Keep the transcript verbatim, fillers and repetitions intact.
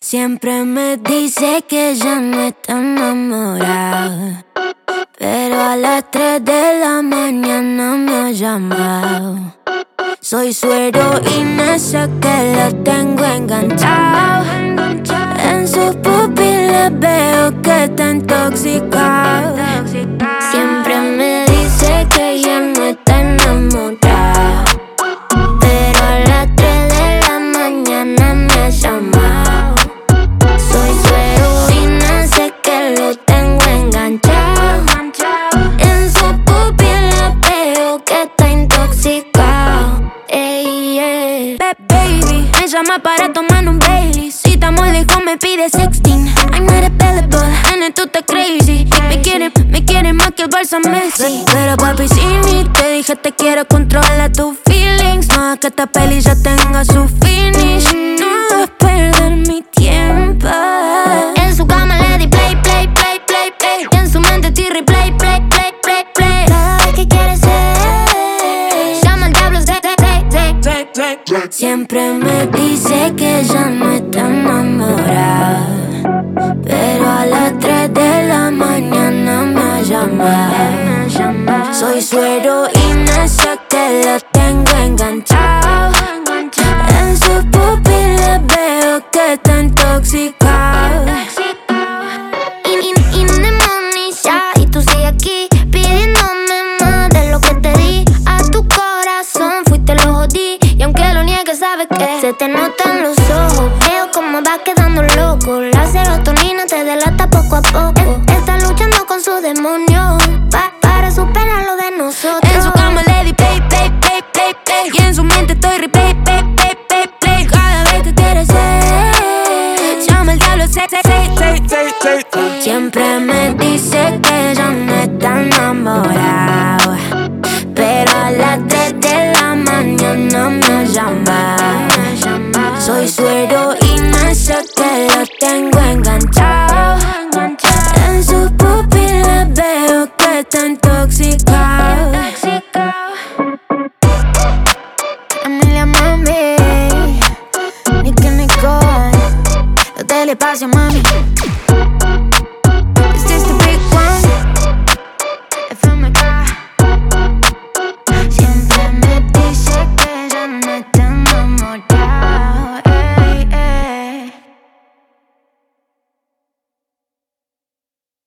Siempre me dice que ya no está enamorada, pero a las tres de la mañana me ha llamado. Soy su heroína, sé que la tengo enganchado. En sus pupilas veo que está intoxicado. Siempre me dice que ya no está enamorada, pero a las tres de la mañana me ha llamado. Soy su heroína, sé que lo tengo enganchado. En sus pupilas veo que está intoxicado. Ey, ey. Baby, me llama para tomar un Bailey. Si estamos lejos me pide sexting. I'm not available, and tú estás crazy. Me quiere, me quiere más que el Barça Messi. Pero papi, si ni te dije te quiero, controla tus feelings. No es que esta peli ya tenga su finish. No es perder mi tiempo. En su cama le di play, play, play, play, play. Y en su mente estoy replay, play, play, play, play. Cada vez que quiere ser, llama al diablo, say, say, say, say, say. Siempre me dice que ya no está enamorada, pero a las tres de la mañana me ha llamado. Soy su heroína, sé que la tengo enganchado. En sus pupilas veo que está intoxicado. Y, y, y de money ya, y tú sigues aquí pidiéndome más de lo que te di. A tu corazón fuiste lo jodí, y aunque lo niegues sabes que se te notan los ojos. Veo cómo vas quedando loco, la serotonina te delata poco a poco. Está luchando con su demonio pa para superar lo de nosotros. En su cama le di play, play, play, play, play. Y en su mente estoy replay, play, play, play, play. Cada vez que quiere ser, llama al diablo, say, say, say, say, say, say. Siempre me dice que ya no está enamorado, pero a las tres de la mañana me ha llamado. Soy su heroína, sé que lo tengo enganchado. En sus pupilas veo que está intoxicado. Emilia Mami, Nicki Nicole, lo telepacio mami. Is this the big one? If I'm a